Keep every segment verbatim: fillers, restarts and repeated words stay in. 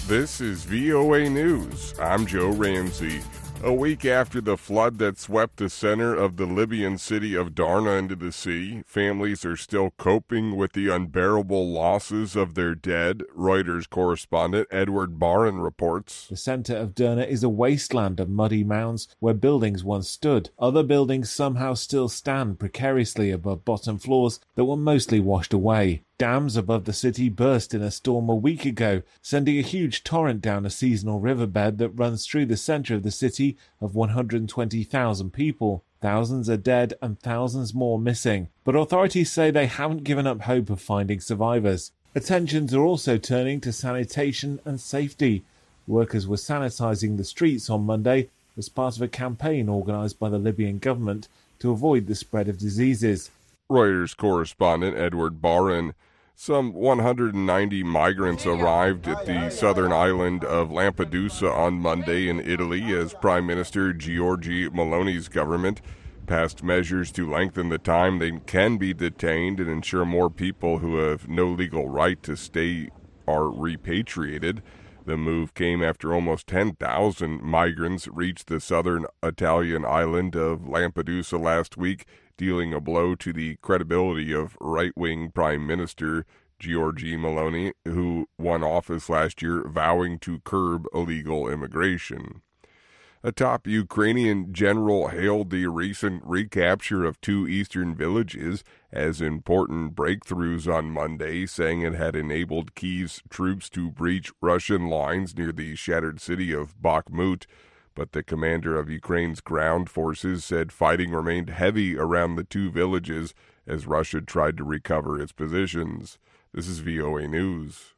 This is V O A News. I'm Joe Ramsey. A week after the flood that swept the center of the Libyan city of Darna into the sea, families are still coping with the unbearable losses of their dead, Reuters correspondent Edward Barron reports. The center of Derna is a wasteland of muddy mounds where buildings once stood. Other buildings somehow still stand precariously above bottom floors that were mostly washed away. Dams above the city burst in a storm a week ago, sending a huge torrent down a seasonal riverbed that runs through the center of the city of one hundred twenty thousand people. Thousands are dead and thousands more missing. But authorities say they haven't given up hope of finding survivors. Attentions are also turning to sanitation and safety. Workers were sanitizing the streets on Monday as part of a campaign organized by the Libyan government to avoid the spread of diseases. Reuters correspondent Edward Barron. Some one hundred ninety migrants arrived at the southern island of Lampedusa on Monday in Italy as Prime Minister Giorgia Meloni's government passed measures to lengthen the time they can be detained and ensure more people who have no legal right to stay are repatriated. The move came after almost ten thousand migrants reached the southern Italian island of Lampedusa last week, dealing a blow to the credibility of right-wing Prime Minister Giorgia Meloni, who won office last year vowing to curb illegal immigration. A top Ukrainian general hailed the recent recapture of two eastern villages as important breakthroughs on Monday, saying it had enabled Kyiv's troops to breach Russian lines near the shattered city of Bakhmut. But the commander of Ukraine's ground forces said fighting remained heavy around the two villages as Russia tried to recover its positions. This is V O A News.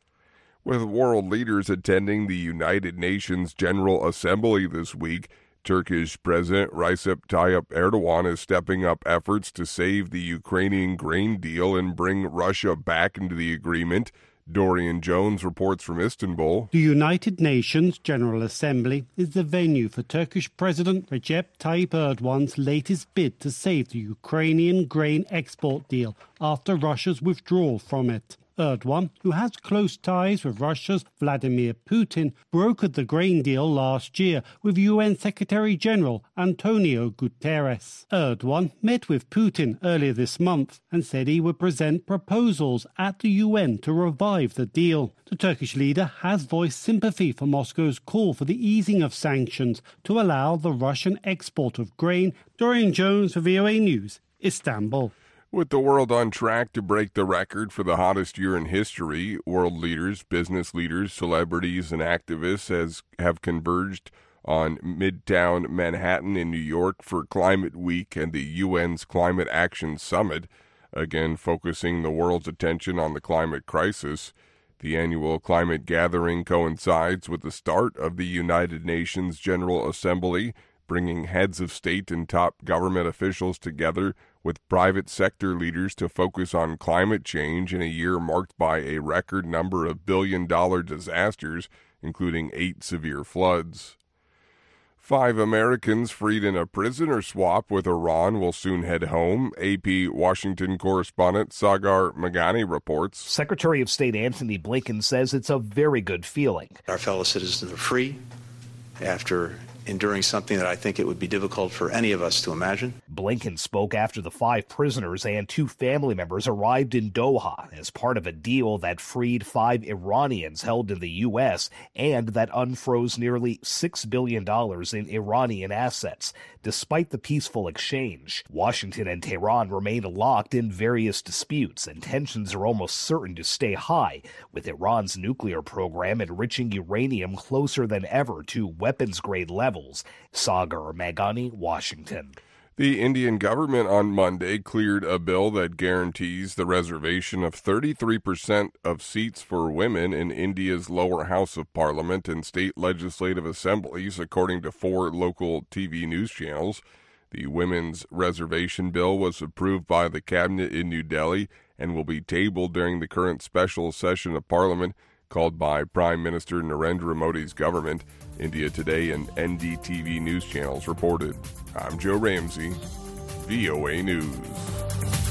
With world leaders attending the United Nations General Assembly this week, Turkish President Recep Tayyip Erdogan is stepping up efforts to save the Ukrainian grain deal and bring Russia back into the agreement. Dorian Jones reports from Istanbul. The United Nations General Assembly is the venue for Turkish President Recep Tayyip Erdogan's latest bid to save the Ukrainian grain export deal after Russia's withdrawal from it. Erdogan, who has close ties with Russia's Vladimir Putin, brokered the grain deal last year with U N Secretary-General Antonio Guterres. Erdogan met with Putin earlier this month and said he would present proposals at the U N to revive the deal. The Turkish leader has voiced sympathy for Moscow's call for the easing of sanctions to allow the Russian export of grain. Dorian Jones for V O A News, Istanbul. With the world on track to break the record for the hottest year in history, world leaders, business leaders, celebrities, and activists has, have converged on Midtown Manhattan in New York for Climate Week and the U N's Climate Action Summit, again focusing the world's attention on the climate crisis. The annual climate gathering coincides with the start of the United Nations General Assembly, bringing heads of state and top government officials together with private sector leaders to focus on climate change in a year marked by a record number of billion-dollar disasters, including eight severe floods. Five Americans freed in a prisoner swap with Iran will soon head home. A P Washington correspondent Sagar Meghani reports. Secretary of State Antony Blinken says it's a very good feeling. Our fellow citizens are free after enduring something that I think it would be difficult for any of us to imagine. Blinken spoke after the five prisoners and two family members arrived in Doha as part of a deal that freed five Iranians held in the U S and that unfroze nearly six billion dollars in Iranian assets. Despite the peaceful exchange, Washington and Tehran remain locked in various disputes, and tensions are almost certain to stay high, with Iran's nuclear program enriching uranium closer than ever to weapons-grade levels. Sagar Meghani, Washington. The Indian government on Monday cleared a bill that guarantees the reservation of thirty-three percent of seats for women in India's lower house of parliament and state legislative assemblies, according to four local T V news channels. The women's reservation bill was approved by the cabinet in New Delhi and will be tabled during the current special session of parliament called by Prime Minister Narendra Modi's government. India Today and N D T V news channels reported. I'm Joe Ramsey, V O A News.